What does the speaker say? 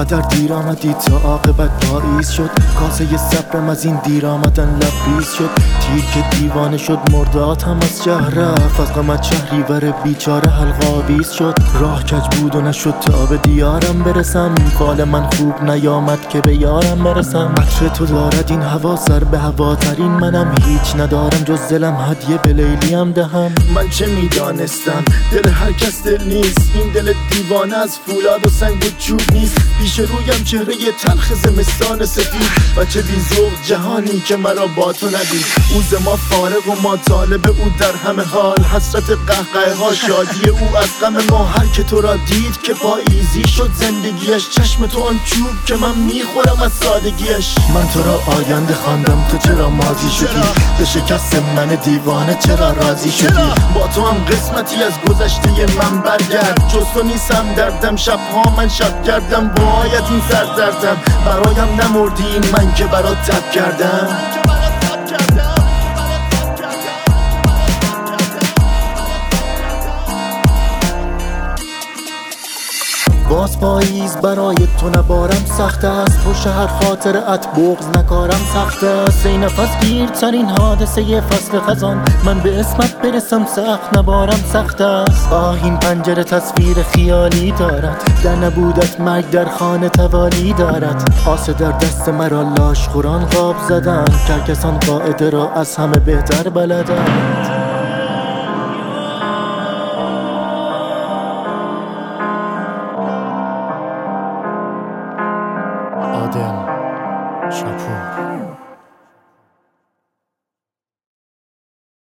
انقدر دیر آمدی تا عاقبت پاییز شد. کاسه صبرم از این دیر آمدن لبریز شد. تیر که دیوانه شد مرداد هم از شهر رفت. از غمت شهریور بیچاره حلق‌آویز شد. راه کج بود و نشد تا به دیارم برسم. فال من خوب نیامد که به یارم برسم. عطر تو دارد این هوا سر به هواترین منم. هیچ ندارم جز دلم هدیه به لیلیم دهم. من چه میدانستم دل هر کس دل نیست. این دل دیوانه از فولاد و سنگ و چوب نیست. پیش رویم چهره تلخ زمستان سفید. بچه بی‌ذوق جهانی که مرا با تو ندید. او ز ما فارغ و ما طالب او در همه حال. حسرت قهقه ها شادی او از غم ما. هر که تو را دید که پاییزی شد زندگیش. چشم تو آن چوب که من میخورم از سادگیش. من تو را آینده خواندم تو چرا ماضی شدی. به شکست من دیوانه چرا راضی شدی. با تو هم قسمتی از گذشته من برگرد. جز تو نیستم دردم شبها من شب کردم. باید این سر دردم برایم نمردی من که برات تب کردم. باز پاییز برای تو نبارم سخت است. پشت هر خاطرت بغض نکارم سخت است. ای نفس گیرترین حادثه فصل خزان. من به اسمت برسم سخت نبارم سخت است. این پنجره تصویر خیالی دارد. در نبودت مرگ در خانه توالی دارد. آسه در دست مرا لاش خوران قاب زدن. کرکسان قاعده را از همه بهتر بلدند. عادل شاپور